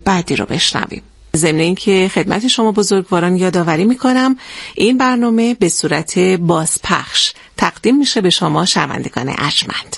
بعدی رو بشنویم. ضمن اینکه خدمت شما بزرگواران یادآوری میکنم این برنامه به صورت بازپخش تقدیم میشه به شما شنوندگان ارجمند.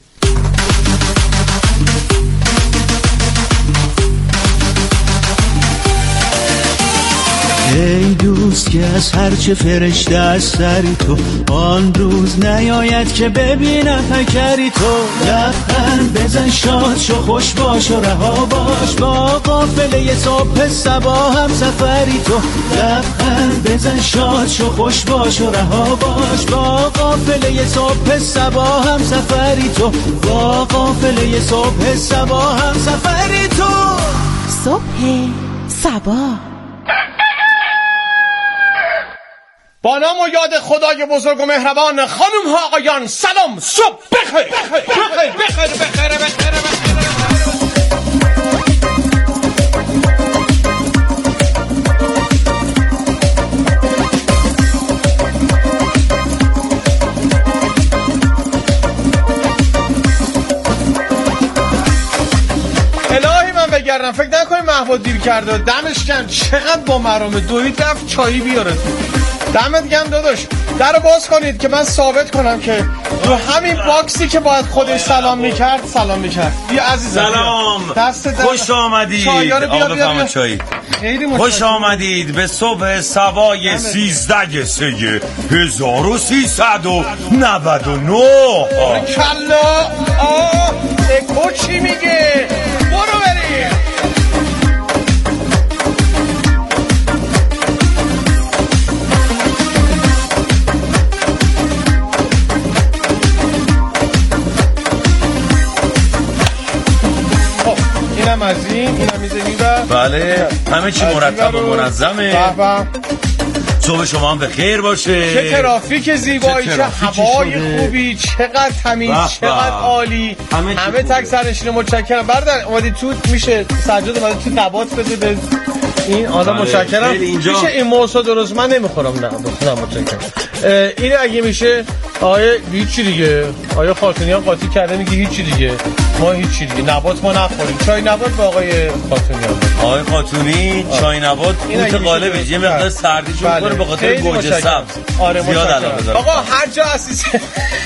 ای دوست که از هرچه فرشته از سری تو آن روز نیاید که ببینم پیکری تو. لبخند بزن شاد شو خوش باش و رها باش با قافله صبح صبا هم سفری تو. لبخند بزن شاد شو خوش باش و رها باش با قافله صبح صبا هم سفری تو. با قافله صبح صبا هم سفری تو. صبح صبا با نام و یاد خدای بزرگ و مهربان، خانم ها آقایان سلام، صبح بخیر. الهی من بگردم فکر نکنی محمود دیر کرده، دمش گرم چقدر با مرامه دوید رفت چایی بیاره تو. دمت گرم داداش، درو باز کنید که من ثابت کنم که تو همین باکسی که باید خودش سلام میکرد بیا عزیزم سلام، خوش آمدید. بیا. خوش آمدید به صبح سوای 13/1399. کلا اکو چی میگه؟ برو بریم. اینم از اینم میزنی بله همه چی مرتب و منظمه. صبح شما هم بخیر باشه. چه ترافیک زیبایی، چه هوای خوبی، چقدر تمیز، چقدر عالی. همه تک سرنشین متشکرم. برادر اومدی تو میشه سجاد اومدی تو نبات بده به این آدم. متشکرم. میشه این موضوع درست من نمیخورم. نه متشکرم. این اگه میشه آیه هیچی دیگه. آیه خاتونیان قاطی کرده میگه هیچی دیگه. ما هیچی دیگه نبات ما نخوریم. چای نبات با آقای خاتونیان. آقای خاتونی چای نبات قوت غالبه، یه مقدار سردیشو می‌کنه به خاطر گوجه سبز. آره زیاد علاقه داره. آقا هر جا اسیسه.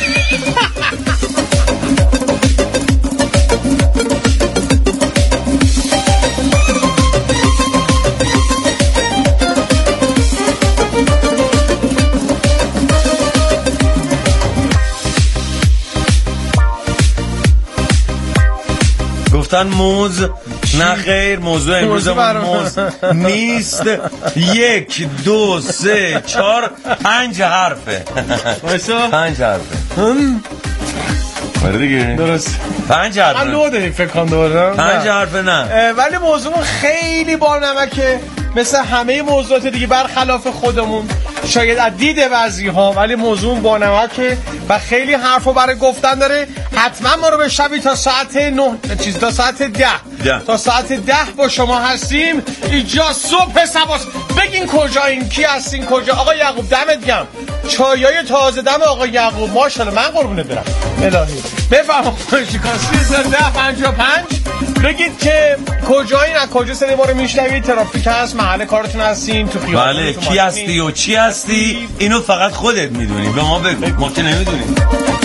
گفتن موز نه خیر، موضوع امروز موز نیست. 1 2 3 4 5 حرفه. 5 حرفه. دیگه درست 5 حرفه. من دو داریم فکر کنم دوباره 5 حرفه نه. ولی موضوع خیلی بانمکه، مثل همه موضوعات دیگه برخلاف خودمون شاید از دید بعضی‌ها، ولی موضوع بانمکه و خیلی حرفو برای گفتن داره. حتما ما رو به شبی تا ساعت 9 تا ساعت 10 تا ساعت 10 با شما هستیم. اینجا صبح سباست. بگین کجایین، کی هستین، کجا؟ آقا یعقوب دمت گرم، چایای تازه دم آقا یعقوب ماشاءالله. من قربونت برم. الهی بفرمایید. شکاستی 1055 بگید که کجایین، از کجا صدای ما رو میشنوید، ترافیک هست، محل کارتون هستین، تو خیابون. بله کی هستی و چی هستی اینو فقط خودت میدونی، به ما بگو، ما که نمیدونیم.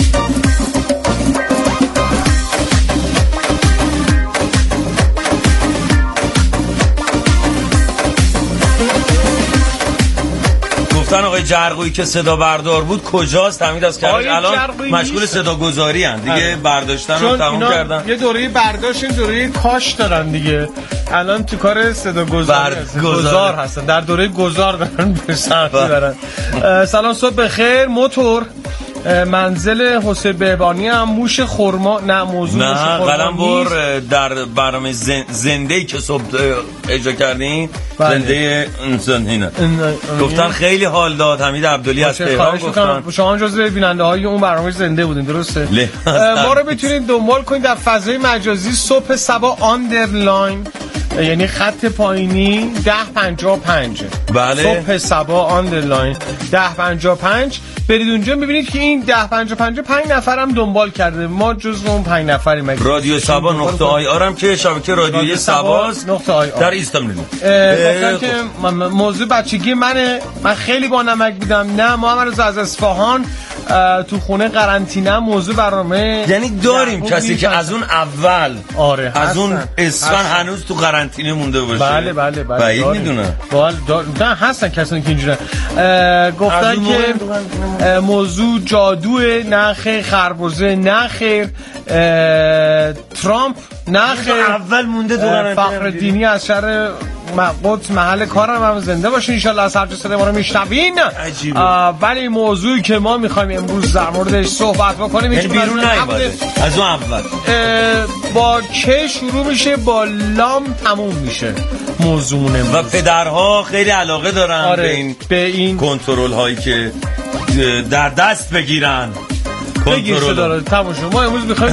گفتن آقای جرقویی که صدا بردار بود کجاست؟ حمید از کرج الان مشغول صدا گذاری ان دیگه. برداشتن رو تموم کردن. یه دوره برداشت، این دوره کاش دارن دیگه. الان تو کار صدا گذار هستن، در دوره گذار دارن به سمت دارن. سلام صبح بخیر. موتور منزل حسین بهبانی هم موش خرما. نه موضوع موش خرما قلمبر در برنامه زنده‌ای که صبح اجرا کردین. زنده انسان گفتن خیلی حال داد. حمید عبدلی از تهران گفتن شما جزو بیننده های اون برنامه زنده بودین، درسته؟ ما رو میتونید دنبال کنید در فضای مجازی صبح سبا آندرلاین یعنی خط پایینی 1055. بله. صبح سبا آندرلاین 1055. برید اونجا میبینید که این 1055 5 نفرم دنبال کرده. ما جز اون 5 نفریم. رادیو سبا نقطه آی آر هم که شبکه رادیویی سباست در ایستانبول. گفتن که موضوع بچگی من خیلی با نمک بودم. نه محمد از اصفهان تو خونه قرنطینه موضوع برنامه یعنی داریم کسی که از اون اول آره از اون اسفن هنوز تو قرنطینه مونده باشه. بله بعید میدونم. نه هستن کسانی که اینجوری گفتن که موضوع جادو نخ خربزه نخیر ترامپ نخیر اول مونده تو قرنطینه. فخرالدینی از شهر قدس محل کارم هم زنده باشه ان شاء الله. از هر جا ما رو میشنوین. ولی موضوعی که ما میخوایم امروز در موردش صحبت بکنیم یعنی بیرون نیومده از اون اول. با که شروع میشه با لام تموم میشه موضوعونه و پدرها خیلی علاقه دارن به این کنترل هایی که در دست بگیرن. کنترل تموم شد. ما امروز میخوایم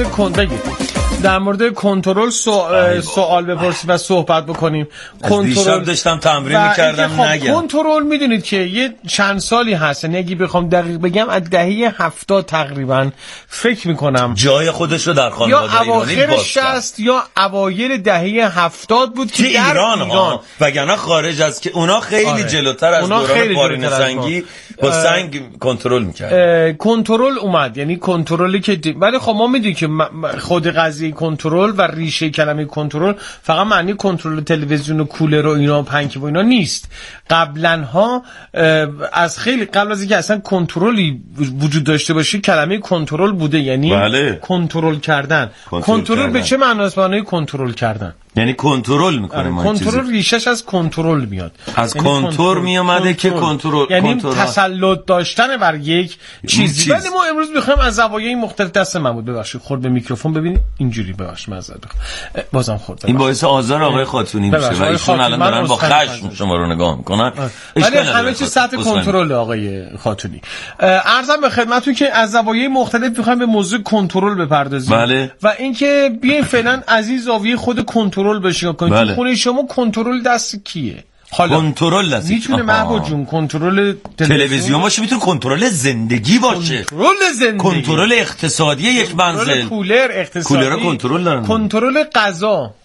در مورد کنترل سوال بپرسیم و صحبت بکنیم. کنترل داشتم تمرین می‌کردم نگم. کنترل میدونید که یه چند سالی هست، اگه بخوام دقیق بگم از دهه 70 تقریبا فکر میکنم جای خودش رو در خانواده ایرانی یا اواخر 60 یا اوایل دهه 70 بود که در ایران وگرنه خارج از که اونا خیلی جلوتر از دوران پارینه سنگی با سنگ کنترل می‌کرد. کنترل اومد، یعنی کنترلی که ولی خب ما میدونیم که خود قضیه کنترل و ریشه کلمه کنترل فقط معنی کنترل تلویزیون و کولر و اینا و پنکه و اینا نیست. قبلنها از خیلی قبل از اینکه اصلا کنترلی وجود داشته باشه کلمه کنترل بوده، یعنی کنترل کردن. کنترل به چه معناست؟ معنی کنترل کردن، یعنی کنترل میکنه. کنترل ریشش از کنترل میاد، از کنترل میامده که کنترل، یعنی تسلط داشتن بر یک چیزی. ولی ما امروز میخوایم از زوایای مختلف دست محمود ببخشید خورد به میکروفون ببینید اینجوری ببخشید معذرت بازم خورد. این باعث آزار آقای خاتونی میشه و ایشون الان دارن با خشم شما رو نگاه میکنن. ولی همه چیز سطح کنترل آقای خاتونی. عرضم به خدمتتون که از زوایای مختلف میخوایم به موضوع کنترل بپردازیم. بله. و اینکه بیاین فعلا از این زاویه خود کنترل بشه کنید. بله. تو خونه شما کنترل دست کیه؟ کنترل دست میتونه محبوب جون کنترل تلویزیون باشه، میتونه کنترل زندگی باشه، کنترل اقتصادی یک منزل، کولر اقتصادی، کولر کنترل دارن، کنترل غذا،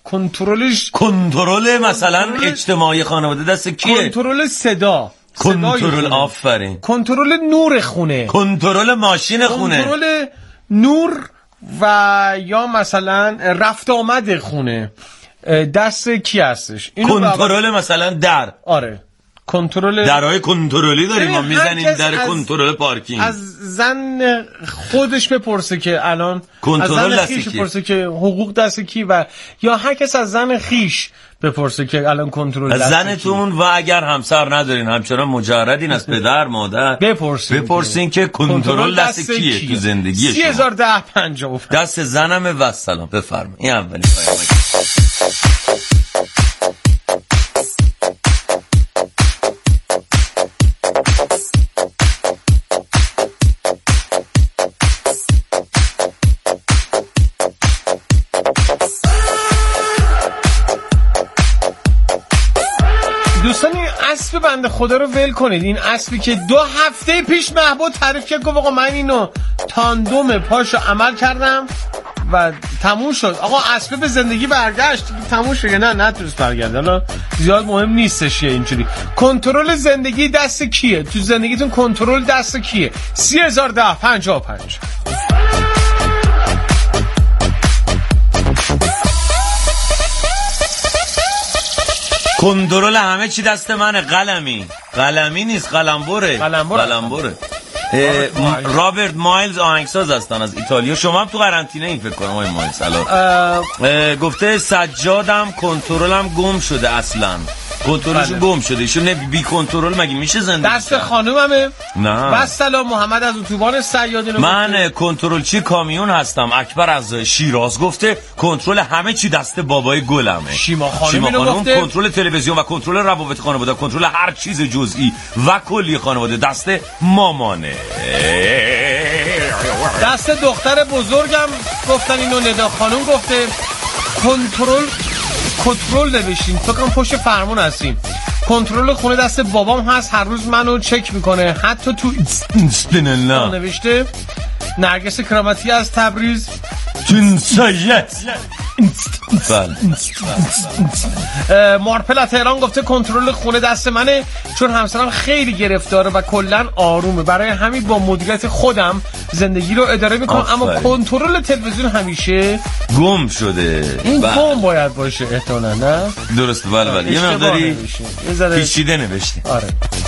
کنترل مثلا اجتماعی خانواده دست کیه؟ کنترل صدا، کنترل آفرین، کنترل نور خونه، کنترل ماشین خونه، کنترل نور و یا مثلا رفت آمد خونه دست کی هستش؟ کنترل مثلا در کنترل درهای کنترلی داریم ما میزنیم در کنترل پارکینگ. از زن خودش بپرسه که الان کنترل دست کی بپرسه که حقوق دست کی و یا هر کس از زن خیش بپرسه که الان کنترل دست زنتون و اگر همسر ندارین همچنان مجردین از پدر مادر بپرسین که کنترل دست کیه تو زندگی شما. 301050 دست زنمه و سلام. بفرمایید. این اولین پیام. دوستان این اسب بنده خدا رو ول کنید. این اسبی که 2 هفته پیش محبوب تعریف کرد گفت آقا من اینو تاندوم پاشو عمل کردم و تموم شد. آقا اسب به زندگی برگشت، تموم شد. نه نتونست برگرده. حالا زیاد مهم نیستش اینجوری. کنترل زندگی دست کیه؟ تو زندگیتون کنترل دست کیه؟ 301055. کنترل همه چی دست منه. قلمی نیست، قلمبره. رابرت مایلز آهنگساز هستن از ایتالیا. شما هم تو قرنطینه این فکر کنم آقای مایلز الان. گفته سجادم کنترلم گم شده، اصلا کنترلش گم شده. ایشون بی کنترل مگه میشه زندگی؟ دست خانوممه؟ نه. بس سلام محمد از اتوبان صیادی. من کنترلچی کامیون هستم. اکبر از شیراز گفته کنترل همه چی دست بابای گلمه. شیما خانم کنترل تلویزیون و کنترل روابط خانواده، کنترل هر چیز جزئی و کلی خانواده دست مامانه. دست دختر بزرگم گفتن اینو. ندا خانم گفته کنترل کنترل نوشتین، فکر کنم پشت فرمون هستیم. کنترل خونه دست بابام هست، هر روز منو چک میکنه، حتی تو استنلا نوشته. نرگس کرامتی از تبریز، جنسایت. مارپل تهران گفته کنترل خونه دست منه چون همسرم خیلی گرفتاره و کلا آرومه، برای همین با مدیریت خودم زندگی رو اداره میکنم. اما کنترل تلویزیون همیشه گم شده. این گم باید باشه احتمالاً، نه؟ درسته. بله یه مقداری پیچیده نوشته. آره.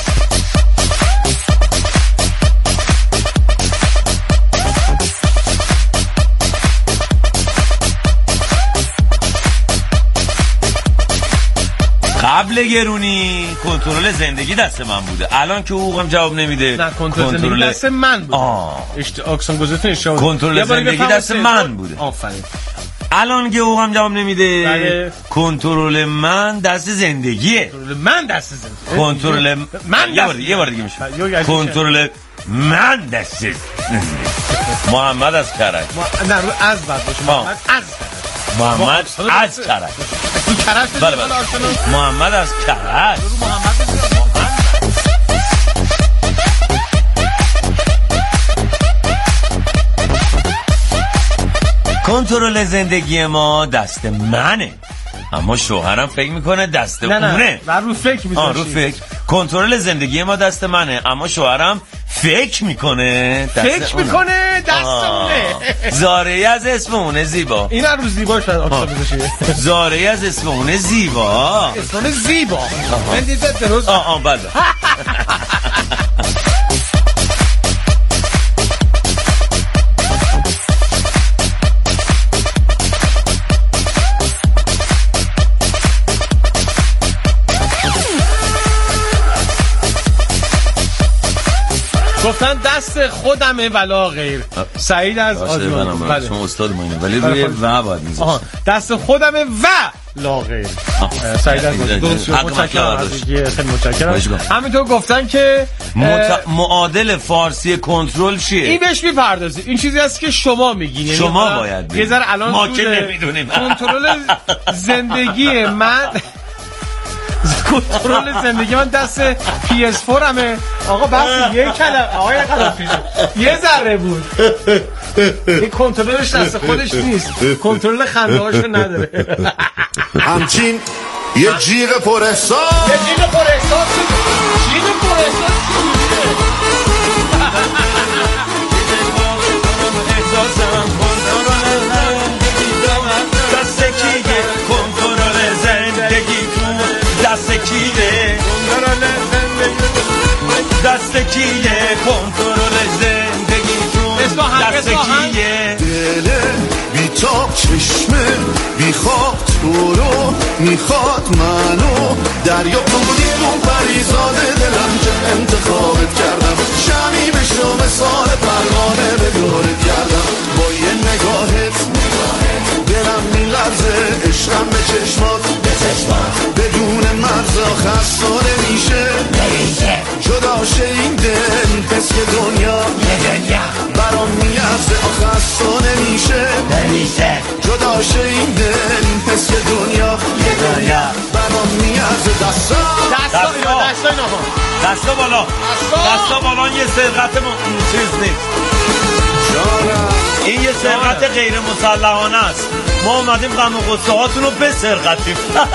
قبل گرونی کنترل زندگی دست من بوده، الان که حقوقم جواب نمیده. نه کنترل زندگی دست من بوده. آکسون گذاشتین اشتباه. کنترل زندگی دست من بوده. آفرین. الان که حقوقم جواب نمیده. بله. کنترل من دست زندگیه. کنترل من دست زندگی. کنترل من یه بار دیگه میشه. کنترل من دست زندگی. محمد از کرج. نه رو از بعد باشه. محمد از محمد از کرج. بله بله. محمد از کرج. کنترل زندگی ما دست منه، اما شوهرم فکر میکنه دست اونه. نه رو فکر میذاشی. رو فکر. کنترل زندگی ما دست منه، اما شوهرم فکر میکنه دست اونه. زارعی از اسم اونه زیبا. این هر روز زیبا شد آکسا بذاشی. زارعی از اسم اونه زیبا. اسم زیبا. من دیدم درست. بله. گفتن دست خودمه ولا غیر. سعید از آزمان. بله. شما استاد ما اینه ولی روی و باید میذاشت. دست خودمه و لا غیر. سعید از متشکرم. خیلی متشکرم. همینطور گفتن که معادل فارسی کنترل چیه؟ این بهش میپردازید. این چیزی است که شما میگین. شما باید بگید. یه ذره الان ما که نمیدونیم. کنترل زندگی من کنترل زندگی من دست PS4 همه. آقا بس یه کلمه آقای قرافی یه ذره بود. این کنترلش دست خودش نیست، کنترل خنده هاشو نداره. همچین یه جیغ پر احساس. یه جیغ پر احساس. جیغ پر احساس دست کیه کنترل زندگیتون؟ دست کیه؟ دل بیتاب چشمه بیخواب تو رو میخواد منو دریا بودی اون پریزاده دلم که انتخابت کردم شمی بشو مثال پروانه به دورت کردم با یه نگاهت دلم میلرزه عشقم به چشمات بدون مرزا خستانه میشه جدا شه این دل حس که دنیا برام میارزه خستانه میشه جدا شه این دل حس که دنیا برام میارزه دستا بالا یه سرقت چیز نیست. این یه سرقت غیر مسلحانه است. ما اومدیم غم و غصه هاتون رو بسرقتیم.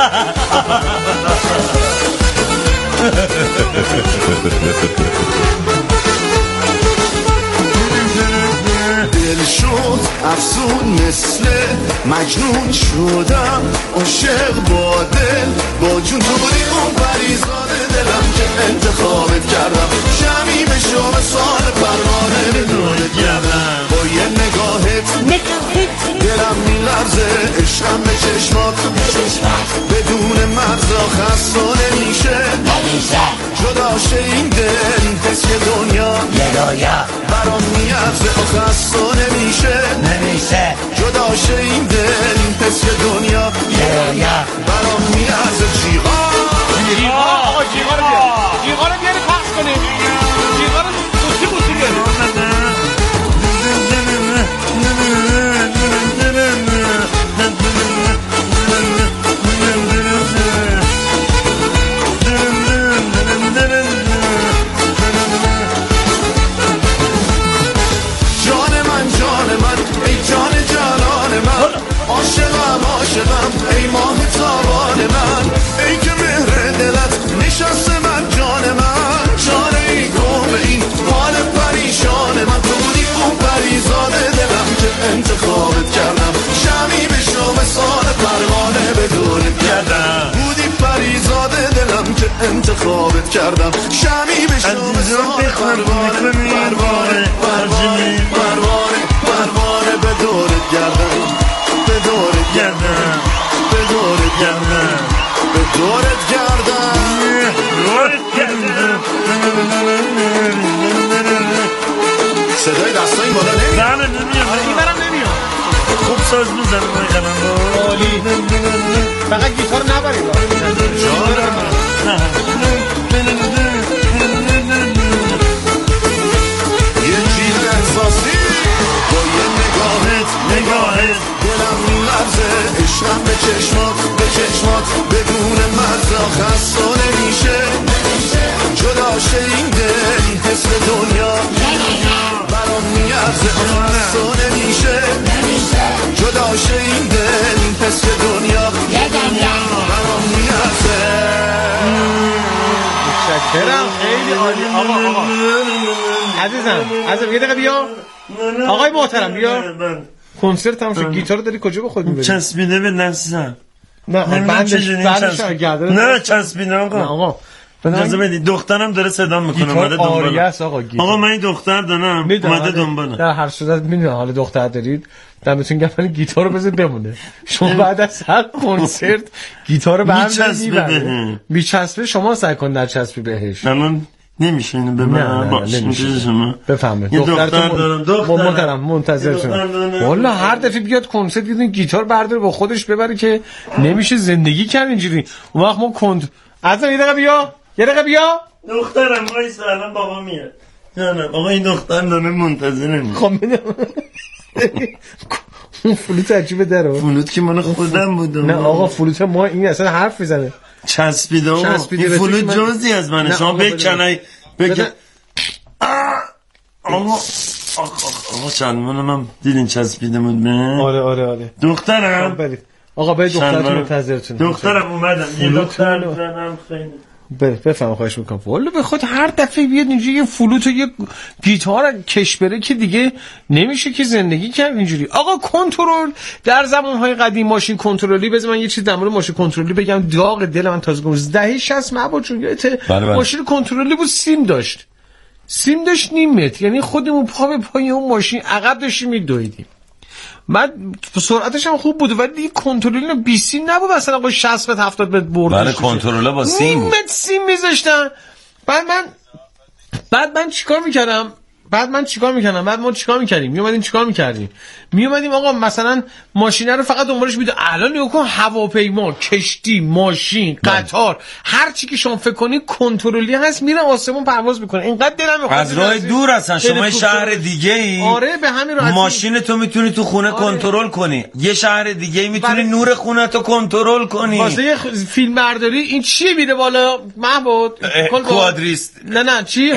دل شد افسون مثل مجنون شدم عاشق با دل با جون تو بودی اون پریزاده دلم که انتخابت کردم شمی به شما سال پروانه بدونت کردم با یه نگاهت دلم میلرزه عشقم به چشمات بدون مرزا خستانه میشه جدا شه این دل حس که دنیا برام میارزه خستانه میشه جدا شه این دل حس که دنیا برام میارزه جیغا رو بیاری پخش کنیم. جیغا رو بوسی بیاری. انتخابت کردم شمی به شام سال پروانه پروانه پروانه پروانه پروانه به دورت گردم به دورت گردم به دورت گردم به دورت گردم صدای دستایی بالا نمیاد. بله نمیاد. این برم نمیاد. خوب ساز میزنه من قلم عالی. فقط گیتار نبرید. یه چیز احساسی با یه نگاهت دلم میلرزه عشقم به چشمات بدون مرزا خسته نمیشه جدا شه این دل این حس دنیا برام میارزه خسته نمیشه جدا شه این دل این حس دنیا برام میارزه. متشکرم خیلی عالی. آقا عزیزم یه دقیقه بیا. آقای محترم بیا. کنسرت هم شد. گیتار داری کجا به خود میبری؟ چسبیده به دستم. نه بندش نه چسبیده آقا. اجازه بدید دخترم داره صدا میکنه اومده دنبالم. آقا من این دختر دارم اومده دنبالم. در هر صورت میدونم حالا دختر دارید دمتون گرم گیتار رو بزن بمونه. شما بعد از هر کنسرت گیتار رو برمی‌دارید میچسبه شما سعی کن نچسبی بهش. الان نمیشه اینو ببرم باش میشه شما بفهمید دختر دارم منتظرتونم. والا هر دفعه بیاد کنسرت دیدین گیتار برداره با خودش ببره که نمیشه زندگی کرد اینجوری. اون وقت ما عزیزم یه دقیقه بیا دخترم وایس الان بابا میاد. نه آقا این دختر داره منتظرم. خب اون فلوت عجیبه داره. فلوت که من خودم بودم. نه آقا فلوت ما این اصلا حرف میزنه. چسبیده این فلوت جزئی از منه. شما بکنای آقا چند منم دیدین چسبیده بود به. آره دخترم آقا به دخترتون منتظرتون. دخترم اومدم یه دختر دارم خیلی بفهم خواهش میکنم. والا به خود هر دفعه بیاد اینجوری یه فلوت و یه گیتار کش بره که دیگه نمیشه که زندگی کرد اینجوری. آقا کنترل در زمانهای قدیم ماشین کنترلی بذار من یه چیز در مورد ماشین کنترلی بگم داغ دل من تازه گفت دهه 60 مبا چون یادت ماشین کنترلی بود سیم داشت نیم متر یعنی خودمون پا به پای اون ماشین عقب داشتیم میدویدیم. من سرعتش هم خوب بود ولی کنترل 20 نبود مثلا با 60 متر 70 متر برد. برای کنترل با سیم بود. سیم میذاشتن. بعد من چیکار میکردم؟ بعد ما چیکار میکردیم؟ میومدیم آقا مثلا ماشینه رو فقط دنبالش میده. الان نگاه کن هواپیما، کشتی، ماشین، قطار، هر چی که شما فکر کنی کنترلی هست میره آسمون پرواز میکنه. اینقدر دلم میخواد از راه دور هستن. شما شهر دیگه ای آره به همین راحتی ماشین تو میتونی تو خونه کنترل کنی. یه شهر دیگه ای میتونی نور خونه تو کنترل کنی. واسه فیلم برداری این چیه میره بالا محمود؟ کوادریست. نه چی؟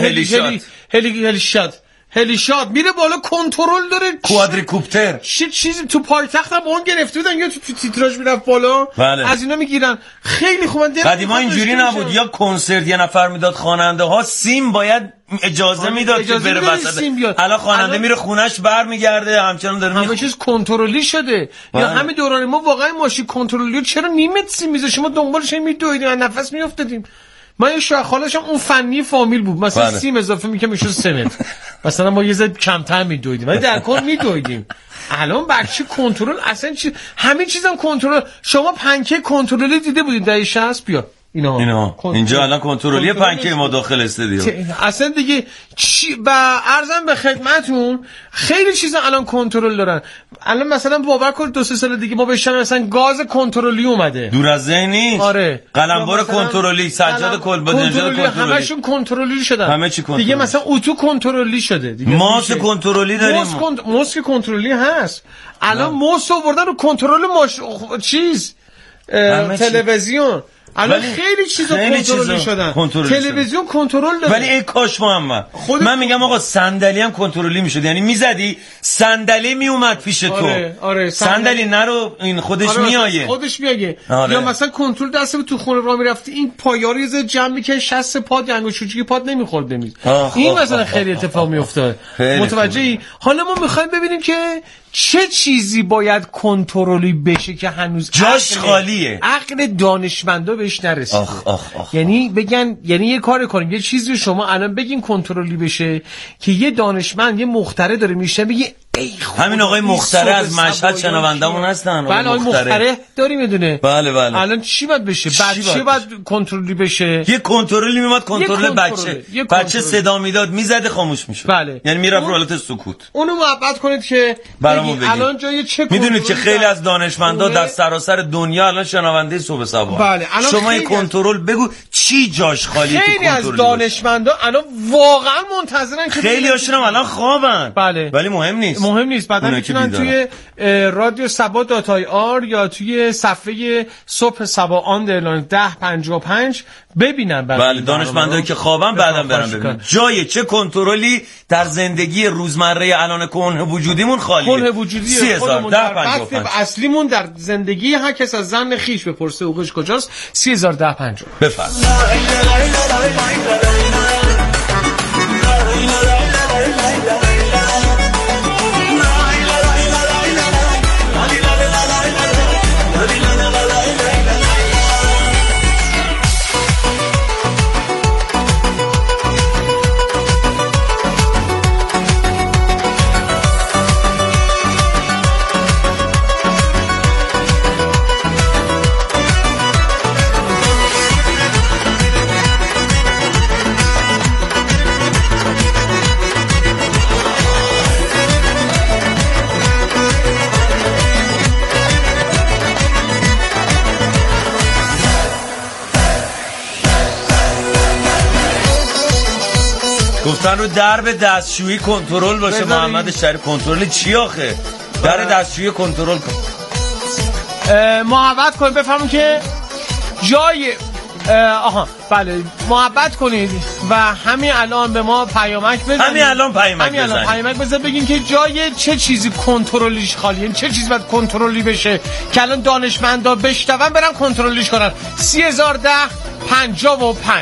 هلیشات میره بالا کنترل داره. کوادریکوپتر چیزی تو پایتخت هم اون گرفته بودن یا تو تیتراژ میرفت بالا. بله. از اینا میگیرن خیلی خوبن. قدیما اینجوری نبود. یا کنسرت یه نفر میداد خواننده ها سیم باید اجازه میداد که بره وسط. الان خواننده میره خونش برمیگرده همچنان داره همه چیز کنترلی شده. یا همین دوران ما واقعا ماشین کنترلی چرا نیمت سیم میذاشیم ما دنبالش میدویدیم نفس میافتادیم. من یه شاخالشم اون فنی فامیل بود مثلا سیم اضافه میکنم میشد 3 متر مثلا ما یه ذره کمتر میدویدیم ولی در کل میدویدیم. الان بچه کنترل اصلا همه چیزم کنترل. شما پنکیک کنترلی دیده بودید دهه 60 بیا اینا اینجا الان کنترلی پنکیک ما داخل استودیو اصلا دیگه و عرضم به خدمتون خیلی چیزا الان کنترل دارن. الان مثلا باور کن 2-3 سال دیگه ما بشن مثلا گاز کنترلی اومده دور از ذهن نیست. آره قلمبر کنترلی سجاد کنترلی همشون کنترلی شدن. همه چی کنترلی. دیگه مثلا اتو کنترلی شده دیگه. ماوس کنترلی داریم. ماوس کنترلی هست. الان ماوس آوردن رو کنترل چیز تلویزیون. الان خیلی چیزا کنترلی شدن. تلویزیون کنترل داره. ولی ای کاش محمد من میگم آقا صندلی هم کنترلی میشد. یعنی میزدی صندلی میومد پیش تو. آره صندلی نرو این خودش میایه. یا مثلا کنترل دست تو خونه راه میرفتی این پایاری ز جمع میکنه 60 پاد یعنی چوچکی پاد نمیخورد این مثلا خیلی اتفاق میافتاد. متوجهی؟ حالا ما میخوایم ببینیم که چه چیزی باید کنترلی بشه که هنوز جاش خالیه، عقل دانشمندا بهش نرسیده. آخ. یعنی بگن، یعنی یه کار کنیم، یه چیزی شما الان بگین کنترلی بشه که یه دانشمند، یه مخترع داره میشه، بگی ای خدا، همین آقای مخترع از مشهد شنوندمون هستن. بله آقای مخترع داری میدونه. بله. الان چی باید بشه؟ چی باید کنترلی بشه؟ یه کنترلی میومد، کنترل بچه صدا میداد، میزده خاموش میشد. بله. یعنی میرفت رو حالت سکوت. اونو محبت کنید که الان جای چه میدونید که خیلی از دانشمندا در سراسر دنیا الان شنونده صبح صبح. بله. شما یه کنترل بگو چی جاش خالیه. خیلی از دانشمندا الان واقعا منتظرن که خیلی هاشون هم الان خوابن. بله. ولی مهم نیست. بعدا میتونن توی رادیو سبا .ir یا توی صفحه صبح سبا آندرلاین 1055 ببینن. بله دانشمندایی که خوابن بعدم برن ببینن جای چه کنترلی در زندگی روزمره الان کنه وجودیمون خالیه. کنه وجودی 30,010 اصلیمون در زندگی هر کس از زن خیش بپرسه حقوقش کجاست. 30,010 بفرمایید. گفتن رو درب دستشویی کنترل باشه. محمد شریف کنترل چی آخه؟ در دستشویی کنترل کن. محبت کنید بفهمون که جای بله محبت کنید و همین الان به ما پیامک بزنید. همین الان پیامک بزنید بگین که جای چه چیزی کنترلیش خالیه، یعنی چه چیزی باید کنترلی بشه که الان دانشمندا بشنون برن کنترلیش کنن. 30,010-55.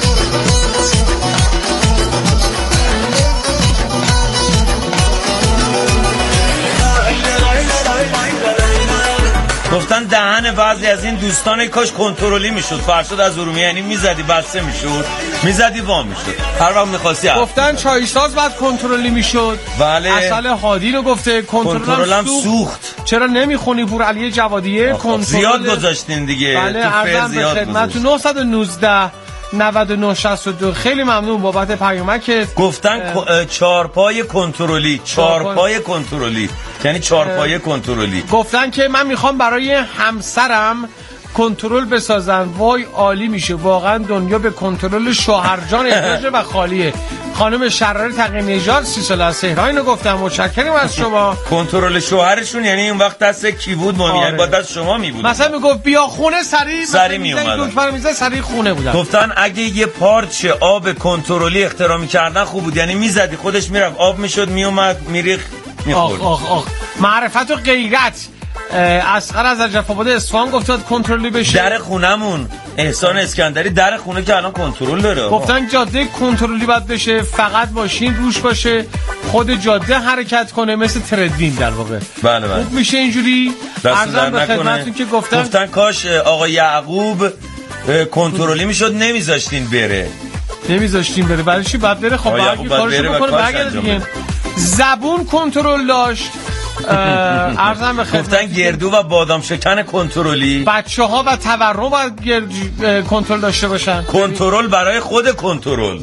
گفتن دهن بعضی از این دوستان کاش کنترلی میشد. فرشاد از ارومیه، یعنی میزدی بسته میشد، میزدی وا میشد، هر وقت می‌خواستی. گفتن چای ساز بعد کنترلی میشد. بله. اصل هادی رو گفته کنترلم سوخت. چرا نمیخونی پور علی جوادیه؟ کنترل زیاد گذاشتین دیگه. بله عرضم به خدمت 919 9962. خیلی ممنون بابت پیامکت. گفتن چارپای کنترلی، چارپای کنترلی یعنی چارپای کنترلی. گفتن که من میخوام برای همسرم کنترل بسازن. وای عالی میشه واقعا. دنیا به کنترل شوهرجان احتیاج و خالیه. خانم شراری تقی‌نژاد 30 ساله از تهران رو گفتم. متشکرم از شما. کنترل شوهرشون یعنی این وقت دست کی بود؟ یعنی با دست شما می بود. مثلا میگفت بیا خونه سری می اومد. دکتر میزه سری خونه بودن. گفتن اگه یه پارچ آب کنترلی اختراع می‌کردن خوب بود. یعنی میزدی خودش میرفت آب میشد میومد میریخ میخورد. آخ معرفت و غیرت. اصغر از جفاباد اصفهان گفت کنترلی بشه. در خونمون احسان اسکندری در خونه که الان کنترل داره. گفتن جاده کنترلی باید بشه، فقط ماشین روش باشه، خود جاده حرکت کنه، مثل تردین در واقع. بله. خوب میشه اینجوری. عرضم به خدمتتون که گفتن کاش آقا یعقوب کنترلی میشد نمیذاشتین بره. برای چی باید بره؟ خب باید کارشو بکنه برگرده دیگه. زبون کنترل داشت. عرضم به خدمت گفتن گردو و بادام شکن کنترلی. بچه‌ها و تورم باید کنترل داشته باشن. کنترل برای خود کنترل.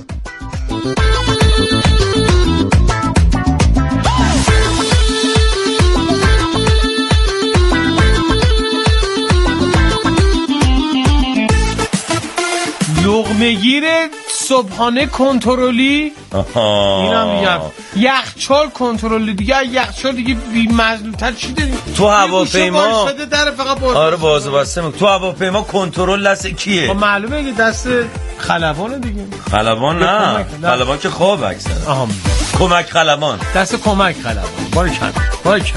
لقمه‌گیر صبحانه کنترلی. اینم میگم یخچال کنترلی دیگه. یخچال دیگه بی‌مزل‌تر چی داریم تو هواپیما؟ در فقط باز. آره بازو بسته. تو هواپیما کنترل دست کیه؟ خب معلومه که دست خلبانه دیگه. خلبان نه، خلبان که خواب اکثر. کمک خلبان. دست کمک خلبان. باریکن.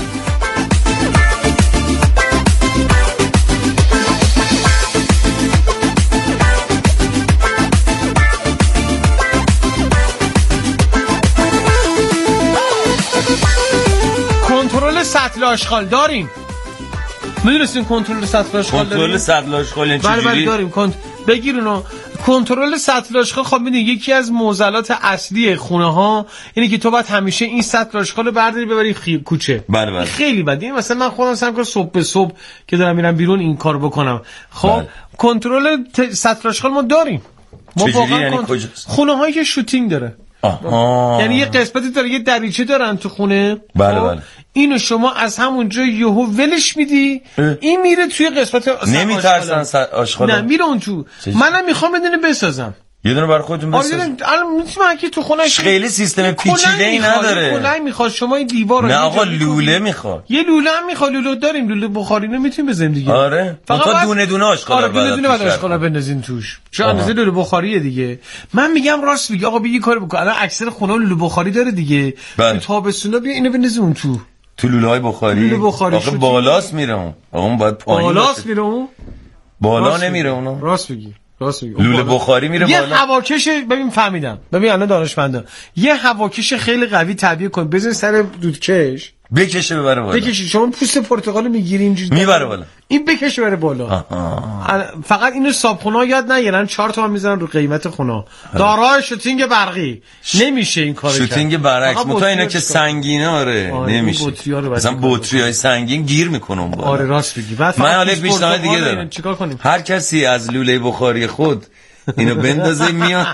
سطل آشغال داریم. میدونستین کنترل سطل آشغال داریم؟ کنترل سطل آشغال یعنی چجوری؟ بله داریم. بگیر اونو. کنترل سطل آشغال خب میدونی یکی از معضلات اصلی خونه ها اینه که تو باید همیشه این سطل آشغال رو برداری ببری کوچه. بله. خیلی بده. مثلا من خودم سعی می‌کنم صبح به صبح که دارم میرم بیرون این کارو بکنم. خب کنترل سطل آشغال ما داریم. ما چجوری یعنی کجاست؟ خونه هایی که شوتینگ داره. یعنی یه قسمتی داره یه دریچه دارن تو خونه. بله. اینو شما از همونجا یهو ولش میدی این میره توی قسمت نمیترسن آشغال. نه میره اون تو. منم میخوام بدونه بسازم. یه دونه برای خودتون بسازید. الان میتونم که تو خونه خیلی سیستم پیچیده‌ای نداره. کلاه میخواد شما این دیوارو. نه آقا لوله میخواد. یه لوله هم میخواد. لوله داریم. لوله بخاری نمیتونیم بزنیم دیگه. آره. فقط دونه دونه آشغالا رو دونه بعد آشغالا بندازین توش. چون اندازه لوله بخاریه دیگه. من میگم راست میگی آقا بگی کار بکن. الان اکثر خونه لوله بخاری داره دیگه. تابستونا بیا اینو بندازیم اون تو لوله‌های بخاری. آخه بالاست میره اون. اون باید پایین. بالاست میره اون. بالا نمیره اون. راست میگی. لوله بخاری میره بالا. یه هواکش ببین فهمیدم. ببین الان دانشمندا یه هواکش خیلی قوی تعبیه کن بزن سر دودکش بکشه ببره بالا. بکشی شما پوست پرتقال میگیری اینجوری میبره بالا. این بکشه بره بالا. فقط اینو صابخونه یاد نگیرن 4 تومن میذارن رو قیمت خونه. دارای شوتینگ برقی نمیشه این کارو کرد. شوتینگ برعکس متا اینا که سنگینه آره نمیشه. مثلا بطریای سنگین گیر میکنه بالا. آره راست میگی. من حالا پیشنهاد دیگه دارم. چیکار کنیم؟ هر کسی از لوله بخاری خود اینو بندازه میاد.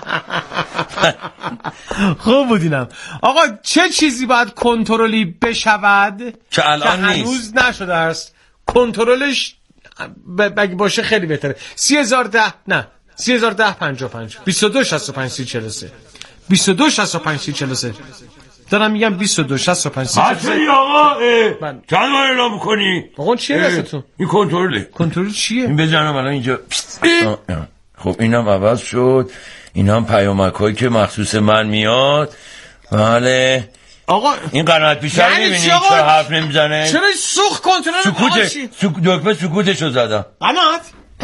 خوب بودینم. آقا چه چیزی باید کنترلی بشود که الان نیست هنوز نشده است کنترلش باشه خیلی بهتره. 3010 نه 3010 55 22 65 3043 22 65 3043 دارم میگم 22 65 3043. حتی آقا چند بار اعلام می‌کنی؟ آقا چیه واسهتون؟ این کنترله. کنترل چیه؟ این بزنم الان اینجا. خب اینم عوض شد. اینم پیامک‌هایی که مخصوص من میاد. بله آقا این قنات پیشه رو می‌بینی چرا حرف نمیزنه؟ چرا سوخت کنترل سکوتشو زدم. قنات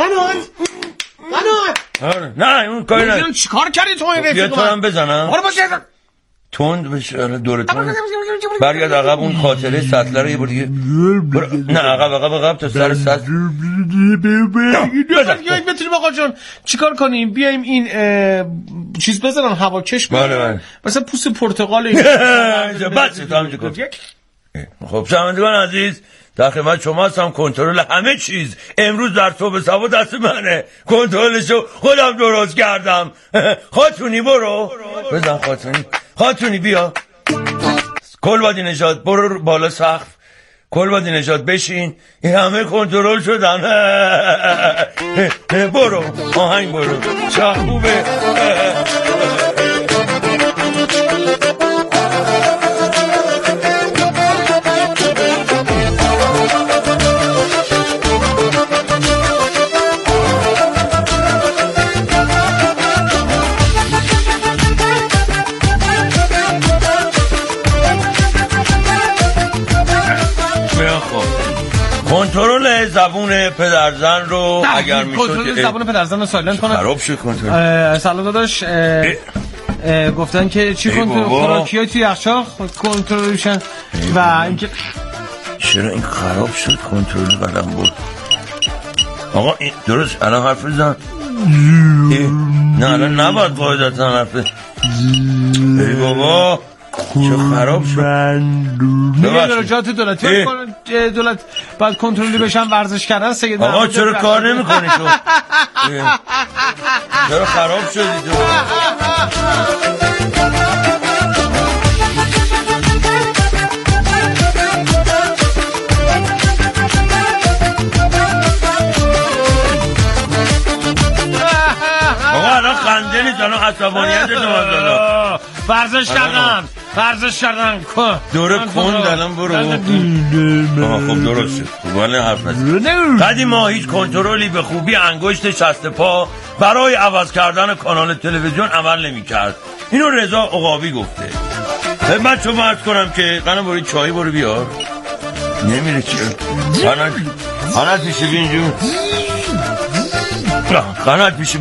آره نه اون کاری نه. چیکار کردی تو این رفیق؟ بیا بزنم. آره باشه تند بشه دورتون. برگرد عقب اون خاطره سطل رو یه بار دیگه. نه عقب تا سر سطل. بتونیم آقا جان چیکار کنیم؟ بیایم این چیز بزنم هواکش بله مثلا پوست پرتقال اینجا بس تو همینجا کن. خب شنوندگان عزیز در خدمت شما هستم. کنترل همه چیز امروز در صبح سوا دست منه. کنترلشو خودم درست کردم. خاتونی برو بزن. خاتونی بیا. کلبادی نژاد برو بالا سقف. کلبادی نژاد بشین. این همه کنترل شدن. برو آهنگ برو چه خوبه. کنترل زبون پدرزن رو اگر میشد کنترل زبون پدرزن رو سایلنت کنه. خراب شد کنترل. سلام داداش گفتن که چی کنترل خوراکیای توی یخچال کنترل میشن و اینکه چرا این خراب شد کنترل بدم بود. آقا این درست الان حرف بزن. نه الان نباید قاعدتا حرف ای بابا چه خراب شد. درجات دولت باید کنترلی بشن ورزش کردن سید. آقا چرا کار نمی‌کنی تو؟ چرا خراب شدی تو؟ آقا الان خنده نیست الان عصبانیت تو ورزش کردن دوره کند الان برو. خب درست شد. خب ولی حرف نزد. قدیما هیچ کنترلی به خوبی انگشت شست پا برای عوض کردن کانال تلویزیون عمل نمی کرد. اینو رضا عقابی گفته. من شما عرض کنم که قنم برای چایی برو بیار. نمیره چیه قنات پیشه بینجون قنات پیشه